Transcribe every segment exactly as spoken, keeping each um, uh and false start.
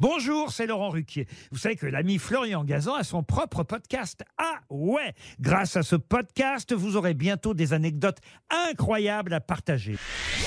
Bonjour, c'est Laurent Ruquier. Vous savez que l'ami Florian Gazan a son propre podcast. Ah ouais! Grâce à ce podcast, vous aurez bientôt des anecdotes incroyables à partager.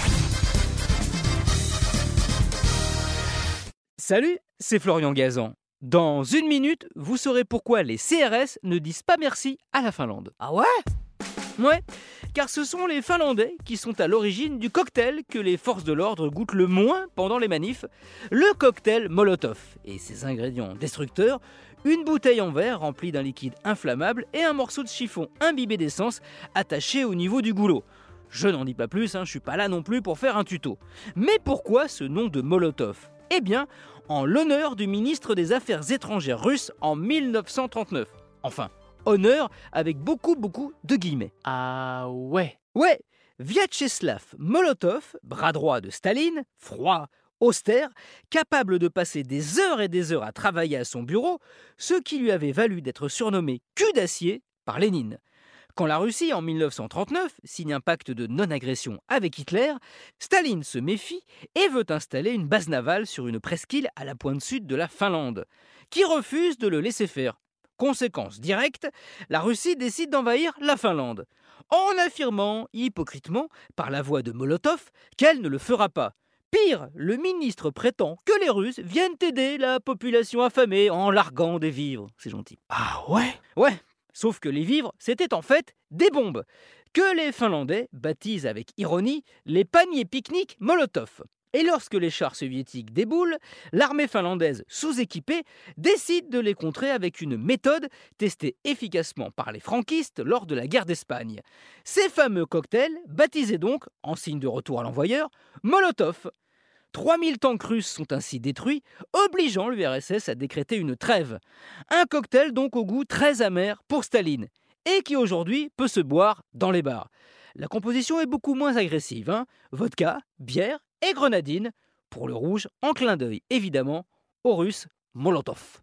Salut, c'est Florian Gazan. Dans une minute, vous saurez pourquoi les C R S ne disent pas merci à la Finlande. Ah ouais? Ouais, car ce sont les Finlandais qui sont à l'origine du cocktail que les forces de l'ordre goûtent le moins pendant les manifs, le cocktail Molotov. Et ses ingrédients destructeurs, une bouteille en verre remplie d'un liquide inflammable et un morceau de chiffon imbibé d'essence attaché au niveau du goulot. Je n'en dis pas plus, hein, je suis pas là non plus pour faire un tuto. Mais pourquoi ce nom de Molotov ? Eh bien, en l'honneur du ministre des Affaires étrangères russe en mille neuf cent trente-neuf. Enfin, honneur avec beaucoup beaucoup de guillemets. Ah ouais. Ouais, Vyacheslav Molotov, bras droit de Staline, froid, austère, capable de passer des heures et des heures à travailler à son bureau, ce qui lui avait valu d'être surnommé cul d'acier par Lénine. Quand la Russie, en mille neuf cent trente-neuf, signe un pacte de non-agression avec Hitler, Staline se méfie et veut installer une base navale sur une presqu'île à la pointe sud de la Finlande, qui refuse de le laisser faire. Conséquence directe, la Russie décide d'envahir la Finlande, en affirmant, hypocritement, par la voix de Molotov, qu'elle ne le fera pas. Pire, le ministre prétend que les Russes viennent aider la population affamée en larguant des vivres. C'est gentil. Ah ouais? Ouais, sauf que les vivres, c'était en fait des bombes, que les Finlandais baptisent avec ironie les paniers pique-nique Molotov. Et lorsque les chars soviétiques déboulent, l'armée finlandaise sous-équipée décide de les contrer avec une méthode testée efficacement par les franquistes lors de la guerre d'Espagne. Ces fameux cocktails, baptisés donc, en signe de retour à l'envoyeur, Molotov. trois mille tanks russes sont ainsi détruits, obligeant l'U R S S à décréter une trêve. Un cocktail donc au goût très amer pour Staline, et qui aujourd'hui peut se boire dans les bars. La composition est beaucoup moins agressive, hein. Vodka, bière et grenadine, pour le rouge, en clin d'œil évidemment au russe Molotov.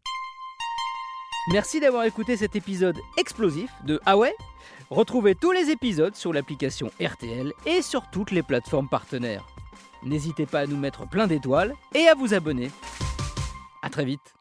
Merci d'avoir écouté cet épisode explosif de Ah ouais ? Retrouvez tous les épisodes sur l'application R T L et sur toutes les plateformes partenaires. N'hésitez pas à nous mettre plein d'étoiles et à vous abonner. À très vite.